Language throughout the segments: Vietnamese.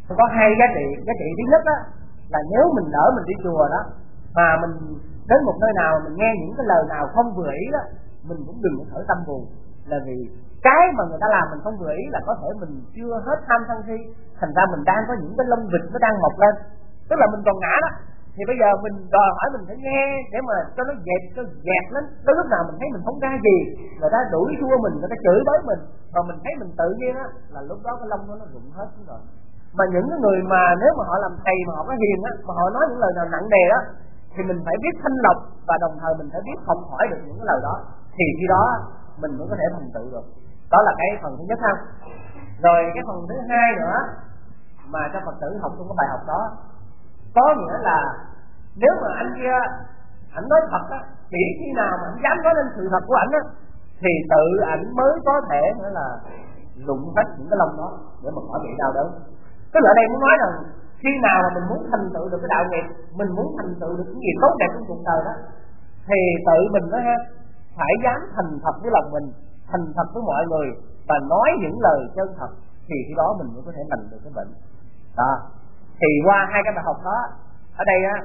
có hai giá trị. Giá trị thứ nhất á là nếu mình lỡ mình đi chùa đó mà mình đến một nơi nào mình nghe những cái lời nào không vừa ý đó, mình cũng đừng có khởi tâm buồn, là vì cái mà người ta làm mình không vừa ý là có thể mình chưa hết tham sân si, thành ra mình đang có những cái lông vịt nó đang mọc lên, tức là mình còn ngã đó, thì bây giờ mình đòi hỏi mình phải nghe để mà cho nó dẹp, cho dẹp lên. Tới lúc nào mình thấy mình không ra gì, người ta đuổi thua mình, người ta chửi bới mình, mà mình thấy mình tự nhiên á, là lúc đó cái lông nó rụng hết xuống rồi. Mà những cái người mà nếu mà họ làm thầy mà họ có hiền á, mà họ nói những lời nào nặng nề đó, thì mình phải biết thanh lọc, và đồng thời mình phải biết học hỏi được những cái lời đó, thì khi đó mình mới có thể thành tựu được. Đó là cái phần thứ nhất ha. Rồi cái phần thứ hai nữa mà cho Phật tử học trong cái bài học đó, có nghĩa là nếu mà anh kia ảnh nói thật á, chỉ khi nào mà anh dám nói lên sự thật của ảnh á, thì tự ảnh mới có thể nữa là lụng hết những cái lông đó để mà khỏi bị đau đớn. Tức là ở đây muốn nói rằng khi nào mà mình muốn thành tựu được cái đạo nghiệp, mình muốn thành tựu được cái gì tốt đẹp trong cuộc đời đó, thì tự mình đó ha, phải dám thành thật với lòng mình, thành thật với mọi người, và nói những lời chân thật, thì khi đó mình mới có thể lành được cái bệnh đó. Thì qua hai cái bài học đó ở đây á,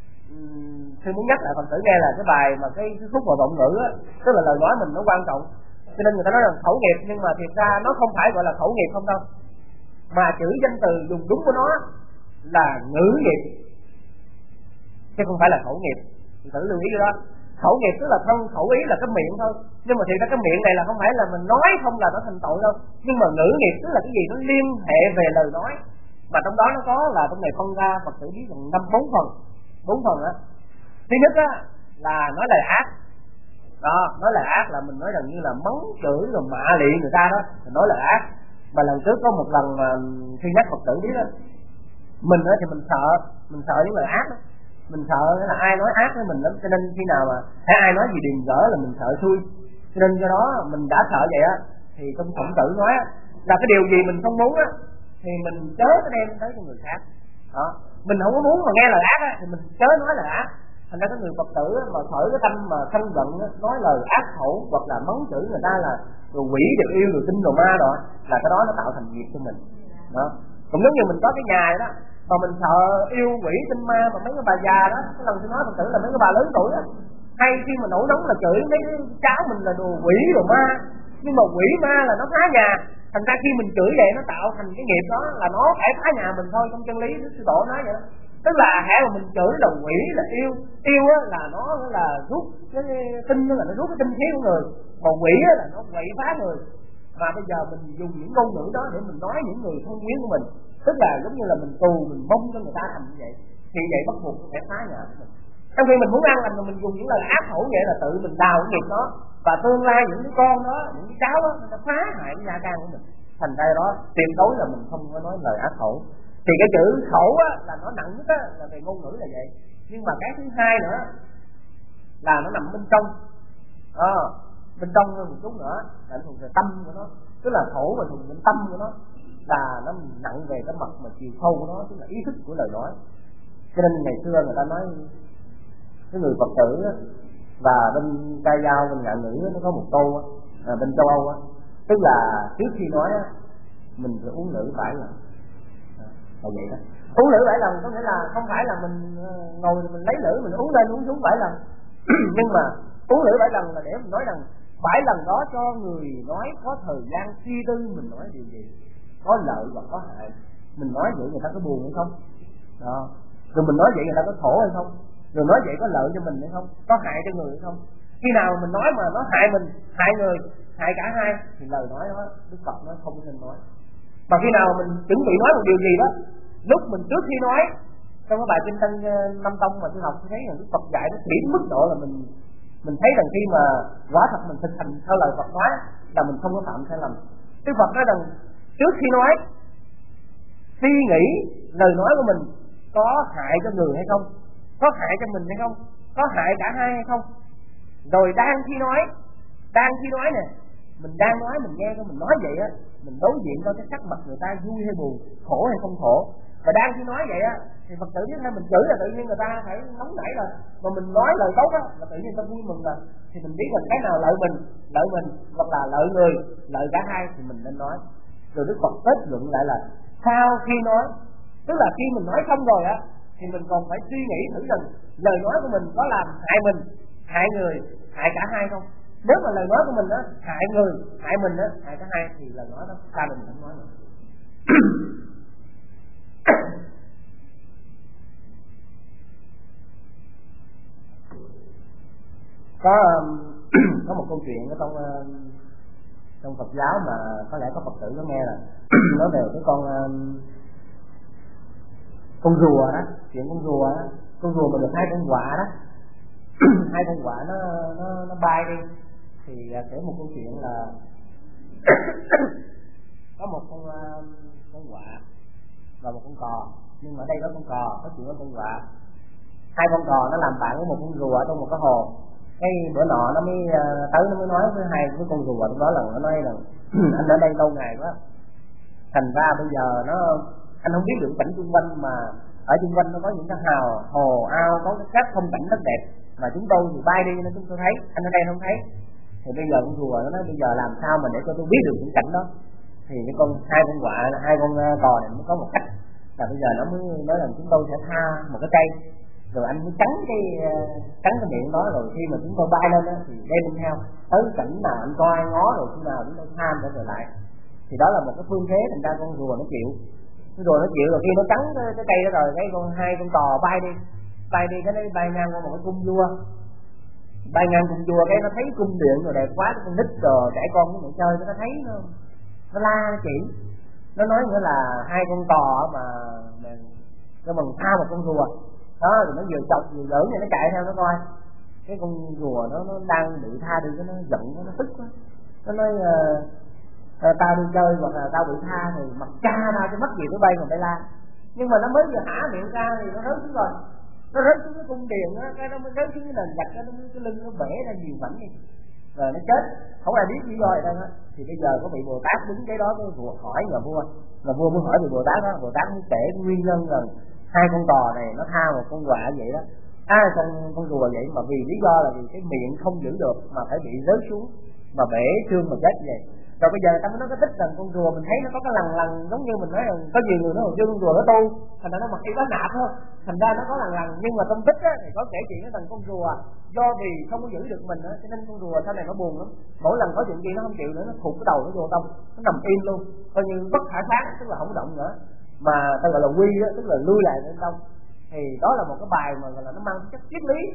tôi muốn nhắc lại phần tử nghe là cái bài mà cái khúc mà vọng ngữ á, tức là lời nói mình nó quan trọng, cho nên người ta nói rằng khẩu nghiệp, nhưng mà thiệt ra nó không phải gọi là khẩu nghiệp không đâu, mà chữ danh từ dùng đúng của nó là ngữ nghiệp, chứ không phải là khẩu nghiệp. Mình thử lưu ý cái đó. Khẩu nghiệp tức là thân, khẩu ý là cái miệng thôi, nhưng mà thiệt ra cái miệng này là không phải là mình nói không là nó thành tội đâu, nhưng mà ngữ nghiệp tức là cái gì nó liên hệ về lời nói, mà trong đó nó có là trong này phân ra Phật tử biết rằng bốn phần á. Thứ nhất á là nói lời ác đó, nói lời ác là mình nói rằng như là mắng chửi rồi mạ lị người ta đó, mình nói lời ác. Mà lần trước có một lần mà khi nhắc Phật tử biết đó, mình á thì mình sợ những lời ác đó, mình sợ là ai nói ác với mình lắm, cho nên khi nào mà thấy ai nói gì điềm dở là mình sợ xui, cho nên do đó mình đã sợ vậy á, thì trong Khổng Tử nói á, là cái điều gì mình không muốn á thì mình chớ có đem tới cho người khác đó. Mình không có muốn mà nghe lời ác á thì mình chớ nói lời ác. Thành ra cái người Phật tử mà khởi cái tâm mà sân giận á, nói lời ác khẩu hoặc là mắng chửi người ta là rồi quỷ được yêu rồi tinh rồi ma rồi, là cái đó nó tạo thành nghiệp cho mình đó. Cũng giống như mình có cái nhà vậy đó, mà mình sợ yêu quỷ tinh ma, mà mấy cái bà già đó, cái lần tôi nói Phật tử là mấy cái bà lớn tuổi đó, hay khi mà nổi nóng là chửi mấy cái cháu mình là đồ quỷ đồ ma, nhưng mà quỷ ma là nó phá nhà. Thành ra khi mình chửi vậy nó tạo thành cái nghiệp đó là nó phải phá nhà mình thôi. Trong chân lý Đức Sư Tổ nói vậy đó. Tức là hễ mà mình chửi là quỷ là yêu á là nó là rút cái tinh, là nó rút cái tinh khí của người, còn quỷ á là nó quậy phá người. Mà bây giờ mình dùng những ngôn ngữ đó để mình nói những người thân quyến của mình, tức là giống như là mình tù, mình mong cho người ta thành như vậy, thì vậy bắt buộc phải phá nhà của mình. Trong khi mình muốn ăn lành mà mình dùng những lời ác khẩu vậy là tự mình đào cái nghiệp đó, và tương lai những đứa con đó, những cái cháu đó nó sẽ phá hại cái gia can của mình. Thành ra đó tuyệt đối là mình không có nói lời ác khẩu. Thì cái chữ khẩu á là nó nặng nhất á, là về ngôn ngữ là vậy. Nhưng mà cái thứ hai nữa là nó nằm bên trong, bên trong hơn một chút nữa là nó thuộc về tâm của nó, tức là khẩu mà thuộc về tâm của nó là nó nặng về cái mặt mà chiều sâu của nó, tức là ý thức của lời nói. Cho nên ngày xưa người ta nói cái người Phật tử á, và bên ca dao, bên ngạn ngữ nó có một câu á, bên châu Âu á, tức là trước khi nói á mình phải uống lưỡi 7 lần, là vậy đó. Uống lưỡi 7 lần có nghĩa là không phải là mình ngồi mình lấy lưỡi mình uống lên uống xuống 7 lần nhưng mà uống lưỡi 7 lần là để mình nói rằng 7 lần đó cho người nói có thời gian suy tư mình nói điều gì, có lợi và có hại. Mình nói vậy người ta có buồn hay không đó, rồi mình nói vậy người ta có khổ hay không, rồi nói vậy có lợi cho mình hay không, có hại cho người hay không. Khi nào mình nói mà nó hại mình, hại người, hại cả hai thì lời nói đó Đức Phật nó không nên nói. Mà khi nào mình chuẩn bị nói một điều gì đó, lúc mình trước khi nói, trong cái bài kinh Tăng Năm Tông mà tôi học, tôi thấy là Đức Phật dạy nó kỹ mức độ là mình thấy rằng khi mà quả thật mình thực hành theo lời Phật nói là mình không có phạm sai lầm. Đức Phật nói rằng trước khi nói suy nghĩ lời nói của mình có hại cho người hay không, có hại cho mình hay không, có hại cả hai hay không. Rồi đang khi nói nè, mình đang nói mình nghe coi mình nói vậy á, mình đối diện coi cái sắc mặt người ta vui hay buồn, khổ hay không khổ. Và đang khi nói vậy á thì Phật tử biết hay mình chửi là tự nhiên người ta phải nóng nảy rồi, mà mình nói lời tốt á là tự nhiên người ta vui mừng rồi. Thì mình biết rằng cái nào lợi mình hoặc là lợi người, lợi cả hai thì mình nên nói. Rồi Đức Phật kết luận lại là sau khi nói, tức là khi mình nói xong rồi á thì mình còn phải suy nghĩ thử rằng lời nói của mình có làm hại mình, hại người, hại cả hai không. Nếu mà lời nói của mình á hại người, hại mình á, hại cả hai thì lời nói đó ta mình không nói nữa. Có một câu chuyện ở trong Phật giáo mà có lẽ có Phật tử nó nghe là nói về cái con rùa đó, chuyện con rùa mà được hai con quạ đó. Hai con quạ nó bay đi thì kể một câu chuyện là có một con quạ và một con cò, nhưng mà ở đây có con cò, có chuyện với con quạ. Hai con cò nó làm bạn với một con rùa trong một cái hồ. Cái bữa nọ nó mới tới nó mới nói với hai cái con rùa đó là nó nói là anh ở đây lâu ngày quá, thành ra bây giờ anh không biết được cảnh xung quanh, mà ở xung quanh nó có những cái hồ ao, có các phong cảnh rất đẹp mà chúng tôi thì bay đi nên chúng tôi thấy, anh ở đây không thấy. Thì bây giờ con rùa nó nói bây giờ làm sao mà để cho tôi biết được những cảnh đó. Thì cái hai con quạ, hai con cò này mới có một cách là bây giờ nó mới nói là chúng tôi sẽ tha một cái cây, rồi anh mới cắn cái miệng đó, rồi khi mà chúng tôi bay lên đó, thì đem lên theo tới cảnh nào anh coi ngó, rồi khi nào chúng tôi tham để trở lại. Thì đó là một cái phương thế, thành ra con rùa nó chịu. Con rùa nó chịu, rồi khi nó cắn cái cây đó rồi, cái hai con cò bay đi cái nó bay ngang qua một cái cung vua, bay ngang cung vua, cái nó thấy cung điện rồi đẹp quá, con nít rồi trẻ con cũng phải chơi, nó thấy nó la nó chỉ, nó nói nghĩa là hai con cò mà cho bằng tha một con rùa đó, rồi nó vừa chọc vừa giỡn thì nó chạy theo nó coi. Cái con rùa nó đang bị tha đi, cái nó giận, nó tức quá, nó nói tao đi chơi hoặc là tao bị tha thì mặc cha tao cho mất gì nó bay mà bay la. Nhưng mà nó mới vừa hả miệng ra thì nó rớt xuống rồi, nó rớt xuống cái cung điện á, cái nó mới rớt xuống cái nền gạch, cái lưng nó bể ra nhiều mảnh đi, rồi nó chết, không ai biết lý do gì đâu á. Thì bây giờ có vị Bồ Tát đứng cái đó, cái vua hỏi nhà vua mới hỏi vị Bồ Tát đó, Bồ Tát mới kể nguyên nhân là hai con cò này nó tha một con quạ vậy đó, con rùa vậy, mà vì lý do là vì cái miệng không giữ được mà phải bị rớt xuống mà bể xương mà chết vậy. Rồi bây giờ ta mới nói cái tích rằng con rùa mình thấy nó có cái lần giống như mình nói là có nhiều người nói hồi xưa con rùa nó tu, thành ra nó mặc y có nạp thôi, thành ra nó có lần, nhưng mà trong tích á thì có kể chuyện cái thằng con rùa do vì không có giữ được mình á, cho nên con rùa sau này nó buồn lắm, mỗi lần có chuyện gì nó không chịu nữa, nó thụt cái đầu nó vô trong, nó nằm im luôn, coi như bất khả kháng, tức là không động nữa, mà ta gọi là quy á, tức là lui lại bên trong. Thì đó là một cái bài mà gọi là nó mang chất triết lý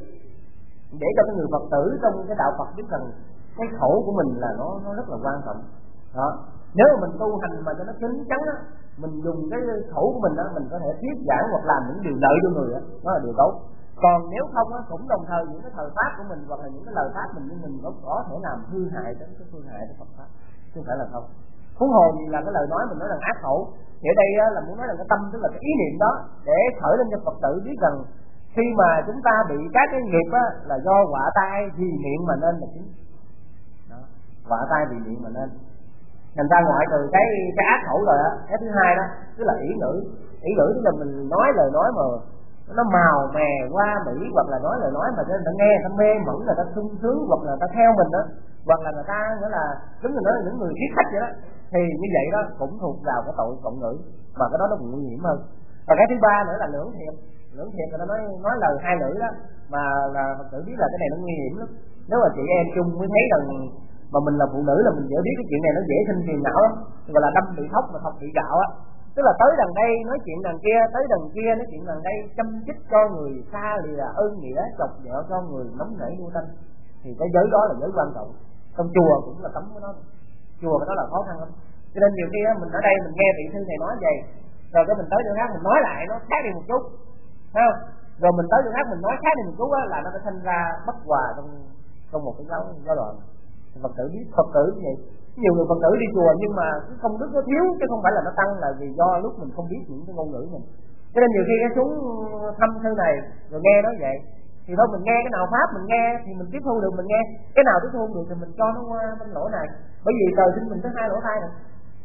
để cho cái người Phật tử trong cái đạo Phật biết rằng cái khẩu của mình là nó rất là quan trọng đó. Nếu mà mình tu hành mà cho nó chín chắn á, mình dùng cái khẩu của mình á, mình có thể thuyết giảng hoặc làm những điều lợi cho người á, đó là điều tốt. Còn nếu không á, cũng đồng thời những cái thời pháp của mình hoặc là những cái lời pháp mình có thể làm hư hại đến cái phương hại của Phật pháp, chứ không phải là không. Huống hồ gì là cái lời nói mình nói là ác khẩu. Thì ở đây á, là muốn nói là cái tâm, tức là cái ý niệm đó để khởi lên cho Phật tử biết rằng khi mà chúng ta bị các cái nghiệp á, là do họa tai vì miệng mà nên là chính. Đó, họa tai vì miệng mà nên. Thành ra ngoại trừ cái ác khẩu rồi á, cái thứ hai đó tức là ỷ ngữ tức là mình nói lời nói mà nó màu mè qua mỹ, hoặc là nói lời nói mà cho người ta nghe, người ta mê mẩn, người ta sung sướng, hoặc là người ta theo mình đó, hoặc là người ta nghĩa là giống như nói là những người thiết khách vậy đó, thì như vậy đó cũng thuộc vào cái tội cộng ngữ, mà cái đó nó cũng nguy hiểm hơn. Và cái thứ ba nữa là lưỡng thiệt người ta nói lời hai lưỡi đó, mà là Phật tử biết là cái này nó nguy hiểm lắm. Nếu mà chị em chung mới thấy rằng mà mình là phụ nữ là mình dễ biết cái chuyện này, nó dễ sinh phiền não lắm, gọi là đâm bị thóc mà thọc bị gạo á. Tức là tới đằng đây nói chuyện đằng kia, tới đằng kia nói chuyện đằng đây, châm chích cho người xa lìa ơn nghĩa, chọc ghẹo cho người nóng nảy vô tâm, thì cái giới đó là giới quan trọng. Trong chùa cũng là cấm cái đó, chùa cái đó là khó khăn lắm. Cho nên nhiều khi á, mình ở đây mình nghe vị sư này nói vậy, rồi cái mình tới chỗ khác mình nói lại nó khác đi một chút, thấy không? Rồi mình tới chỗ khác mình nói khác đi một chút á, là nó sẽ sinh ra bất hòa trong một cái giáo loạn. Phật tử biết Phật tử như vậy, nhiều người Phật tử đi chùa nhưng mà cái công đức nó thiếu, chứ không phải là nó tăng, là vì do lúc mình không biết những cái ngôn ngữ mình. Cho nên nhiều khi cái xuống thăm thư này rồi nghe nói vậy thì thôi mình nghe cái nào pháp mình nghe thì mình tiếp thu được, mình nghe cái nào tiếp thu được thì mình cho nó qua bên lỗ này, bởi vì trời sinh mình có hai lỗ tai này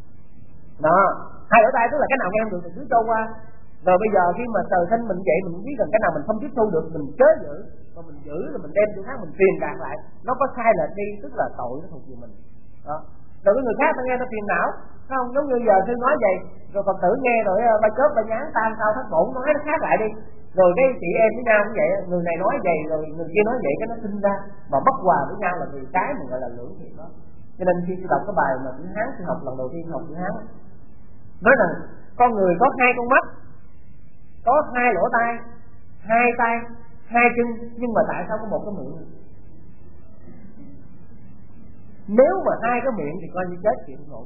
đó, hai lỗ tai tức là cái nào nghe không được thì cứ cho qua. Rồi bây giờ khi mà trời sinh mình vậy, mình biết rằng cái nào mình không tiếp thu được mình chế giữ, còn mình giữ rồi mình đem chỗ khác mình truyền đạt lại, nó có sai lệch đi tức là tội nó thuộc về mình đó. Rồi cái người khác ta nghe ta phiền não, không giống như giờ sư nói vậy rồi Phật tử nghe rồi ba chớp ba nhán tan sao thất bổn nói nó khác lại đi, rồi cái chị em với nhau cũng vậy, người này nói vậy rồi người kia nói vậy, cái nó sinh ra mà bất hòa với nhau là vì cái mình gọi là lưỡng thiệt đó. Cho nên khi tôi đọc cái bài mà chữ Hán tôi học lần đầu tiên học chữ Hán nói rằng con người có hai con mắt, có hai lỗ tai, hai chân, nhưng mà tại sao có một cái miệng? Nếu mà hai cái miệng thì coi như chết chuyện nổi.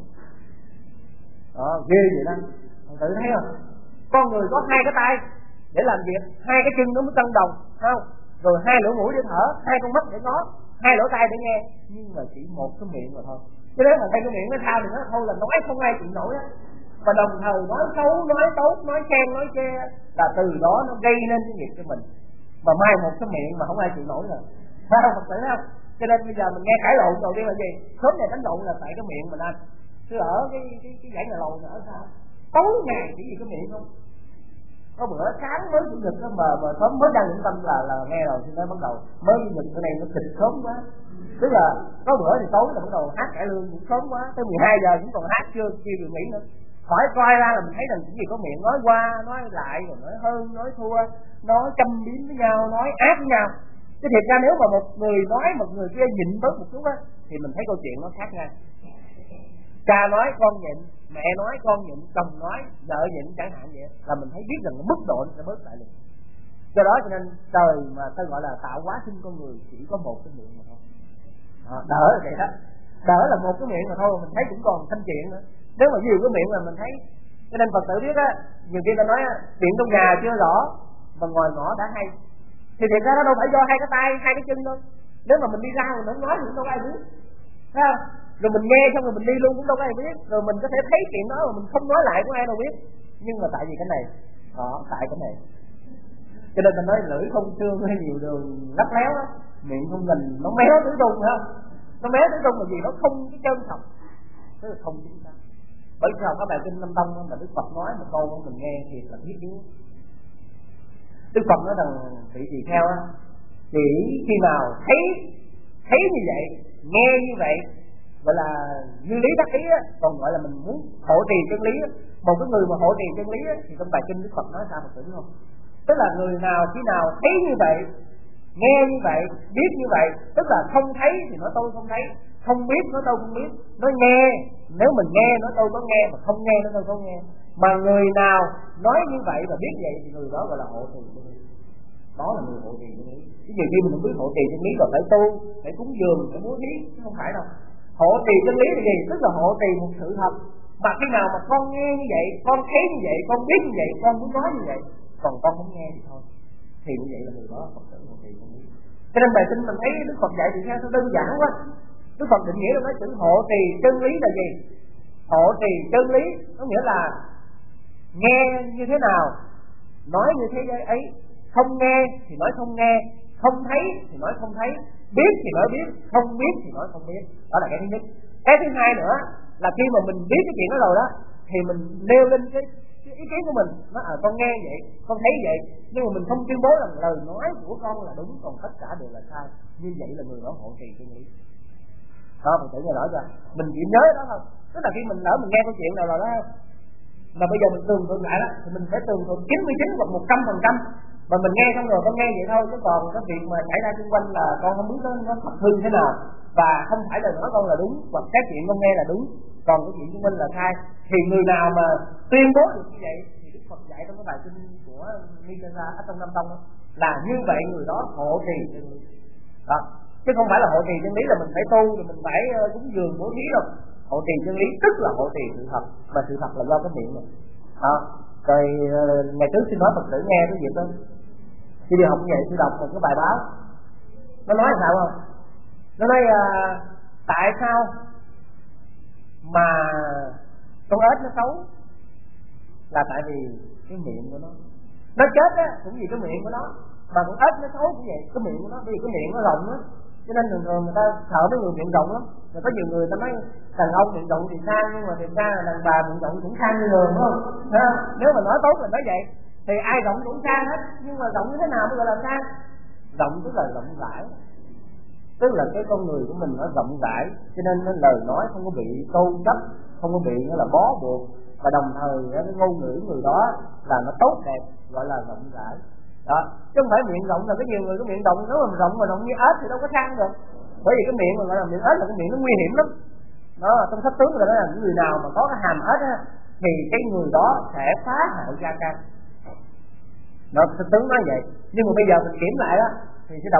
Đó, ghê vậy đó. Thằng tự thấy không? Con người có hai cái tay để làm việc, hai cái chân nó mới cân đồng, không? Rồi hai lỗ mũi để thở, hai con mắt để ngó, hai lỗ tai để nghe, nhưng mà chỉ một cái miệng mà thôi. Chứ nếu mà hai cái miệng nó sao thì nó thôi là nói không ai chịu nổi á. Và đồng thời nói xấu, nói tốt, nói khen, nói chê là từ đó nó gây nên cái nghiệp cho mình. Mà mai một cái miệng mà không ai chịu nổi rồi. Phải không Phật tử không? Cho nên bây giờ mình nghe cãi lộn đầu tiên là gì? Sớm ngày đánh lộn là tại cái miệng mình anh. Chứ ở cái dãy nhà lầu nữa sao? Tối ngày chỉ vì cái miệng không? Có bữa sáng mới chủ nhật mà sớm mới đang định tâm là nghe rồi thì nó bắt đầu mới chủ nhật cái này nó kịch sớm quá. Tức là có bữa thì tối là bắt đầu hát cải lương cũng sớm quá, tới 12 giờ cũng còn hát chưa kêu được nghỉ nữa. Khỏi coi ra là mình thấy rằng chỉ vì có miệng nói qua nói lại rồi nói hơn nói thua, nói châm biếm với nhau, nói ác với nhau. Chứ thiệt ra nếu mà một người nói một người kia nhịn bớt một chút á thì mình thấy câu chuyện nó khác nha. Cha nói con nhịn, mẹ nói con nhịn, chồng nói vợ nhịn chẳng hạn vậy, là mình thấy biết rằng mức độ nó sẽ bớt lại liền. Do đó cho nên trời mà tôi gọi là tạo hóa sinh con người chỉ có một cái miệng mà thôi. Đỡ là vậy đó, đỡ là một cái miệng mà thôi, mình thấy cũng còn thanh chuyện nữa. Nếu mà nhiều cái miệng là mình thấy, cho nên Phật tử biết á, nhiều khi ta nói chuyện trong nhà chưa rõ mà ngoài ngõ đã hay, thì thiệt ra nó đâu phải do hai cái tay hai cái chân đâu. Nếu mà mình đi ra mình không nói thì cũng đâu có ai biết, thấy không? Rồi mình nghe xong rồi mình đi luôn cũng đâu có ai biết, rồi mình có thể thấy chuyện đó mà mình không nói lại cũng ai đâu biết. Nhưng mà tại vì cái này, tại cái này, cho nên mình nói lưỡi không xương hay nhiều đường lắc léo á, miệng không lành nó méo tứ tung phải không? Nó méo tứ tung là gì? Nó không cái chân thật, tức là không chính xác. Bởi sao các bài kinh Nam Tông mà Đức Phật nói một câu mình nghe thiệt là thiết yếu. Đức Phật nói rằng vị tỳ kheo á, chỉ khi nào thấy như vậy, nghe như vậy gọi là như lý đắc ý á, còn gọi là mình muốn hộ trì chân lý á. Một cái người mà hộ trì chân lý á, thì trong bài kinh Đức Phật nói sao Phật tử biết không? Tức là người nào khi nào thấy như vậy, nghe như vậy, biết như vậy, tức là không thấy thì nói tôi không thấy, không biết nói tôi không biết, nói nghe nếu mình nghe nói tôi có nghe, mà không nghe nói tôi có nghe. Mà người nào nói như vậy và biết vậy thì người đó gọi là hộ trì chân lý. Đó là người hộ trì chân lý. Chứ nhiều khi mình không biết hộ trì chân lý còn phải tu, phải cúng dường, phải bố thí, không phải đâu. Hộ trì chân lý là gì? Tức là hộ trì một sự thật. Mà khi nào mà con nghe như vậy, con thấy như vậy, con biết như vậy, con muốn nói như vậy, còn con không nghe thì thôi, thì như vậy là người đó Phật tử hộ trì chân lý. Cho nên bài kinh mình thấy Đức Phật dạy thì theo đơn giản quá. Đức Phật định nghĩa là nói chữ hộ trì chân lý là gì? Hộ trì chân lý có nghĩa là nghe như thế nào nói như thế ấy, không nghe thì nói không nghe, không thấy thì nói không thấy, biết thì nói biết, không biết thì nói không biết. Đó là cái thứ nhất. Cái thứ hai nữa là khi mà mình biết cái chuyện đó rồi đó thì mình nêu lên cái ý kiến của mình, nói con nghe vậy, con thấy vậy, nhưng mà mình không tuyên bố rằng lời nói của con là đúng, còn tất cả đều là sai. Như vậy là người đó hộ trì chân lý. Đó, mình tự nghe rõ chưa? Mình chỉ nhớ đó không? Tức là khi mình lỡ mình nghe câu chuyện nào rồi đó, mà bây giờ mình tường thuật lại đó, thì mình phải tường thuật 99 hoặc 100%. Mà mình nghe xong rồi con nghe vậy thôi, chứ còn cái việc mà xảy ra xung quanh là con không biết nó thật hư thế nào, và không phải lời nói con là đúng, hoặc cái chuyện con nghe là đúng, còn cái chuyện xung quanh là sai. Thì người nào mà tuyên bố được như vậy thì Đức Phật dạy trong cái bài kinh của Nikaya ở trong Nam Tông là như vậy người đó hộ trì chân lý. Đó, chứ không phải là hộ trì chân lý là mình phải tu rồi mình phải cúng dường bố thí đâu. Hộ trì chân lý tức là hộ trì sự thật, mà sự thật là do cái miệng này. Đó. Rồi ngày trước xin nói Phật tử nghe cái việc đó, khi đi học như vậy tôi đọc một cái bài báo, nó nói là sao không? Nó nói tại sao mà con ếch nó xấu, là tại vì cái miệng của nó chết á cũng vì cái miệng của nó, mà con ếch nó xấu cũng vậy, cái miệng của nó, vì cái miệng nó rộng á, cho nên thường người ta sợ mấy người miệng rộng lắm. Rồi có nhiều người ta nói đàn ông miệng rộng thì sang, nhưng mà thực ra là đàn bà miệng rộng cũng sang như người, đúng không? Nếu mà nói tốt là nói vậy, thì ai rộng cũng sang hết, nhưng mà rộng như thế nào mới gọi là sang? Rộng tức là rộng rãi, tức là cái con người của mình nó rộng rãi, cho nên nó lời nói không có bị câu chấp, không có bị nó là bó buộc, và đồng thời cái ngôn ngữ người đó là nó tốt đẹp, gọi là rộng rãi đó, chứ không phải miệng rộng. Là có nhiều người cái miệng rộng, nếu mà rộng như ếch thì đâu có sang được, bởi vì cái miệng mà gọi là miệng ếch là cái miệng nó nguy hiểm lắm đó. Trong sách tướng là nói là những người nào mà có cái hàm ếch á thì cái người đó sẽ phá hại gia can. Nó sách tướng nói vậy, nhưng mà bây giờ mình kiểm lại đó thì sẽ đọc